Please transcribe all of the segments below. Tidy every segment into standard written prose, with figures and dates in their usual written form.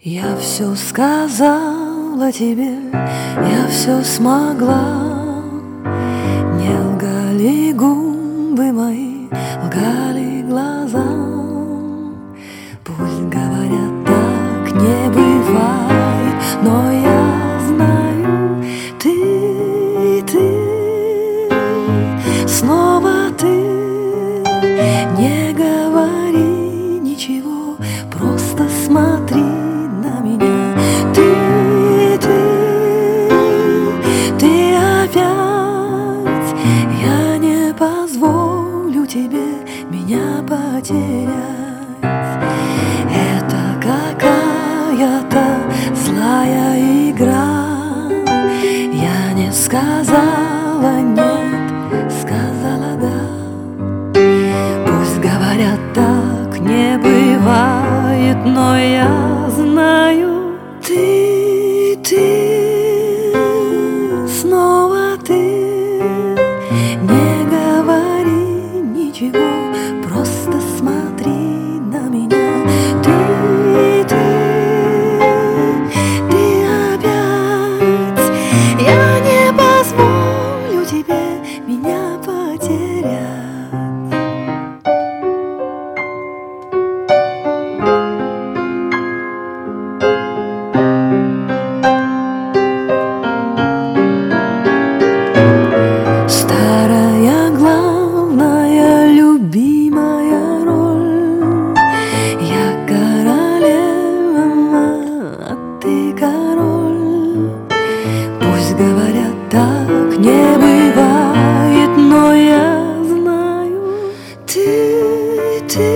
Я все сказала тебе, я все смогла. Не лгали губы мои, лгали глаза. Пусть говорят, так не бывает, но я знаю, ты, снова ты. Не говори ничего, просто смотри на меня. Ты опять. Я не позволю тебе меня потерять. Это какая-то злая игра. Я не сказала нет, сказала да. Пусть говорят, так не бывает, но я знаю, ты, снова ты. Не говори ничего, просто смотри на меня. Ты опять. Я не позволю тебе меня потерять. Старая, главная, любимая роль. Я королева, а ты король. Пусть говорят, так не бывает, но я знаю, ты,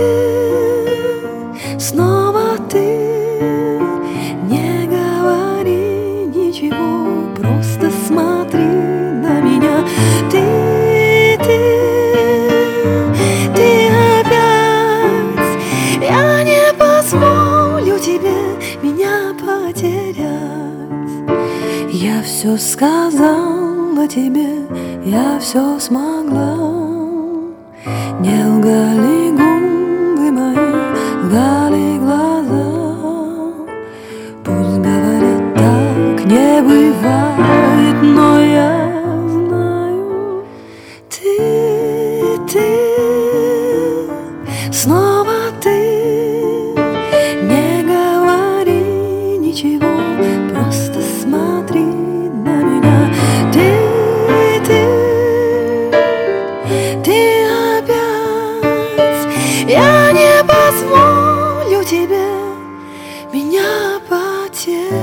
снова ты. Не говори ничего, просто смотри на меня. Ты опять. Я не позволю тебе меня потерять. Я все сказала тебе, я все смогла. Не лгали губы мои, лгали глаза. Пусть говорят, так не бывает, но я знаю, ты, снова ты. Не говори ничего, просто смотри на меня. Ты опять. Я не позволю тебе меня потерять.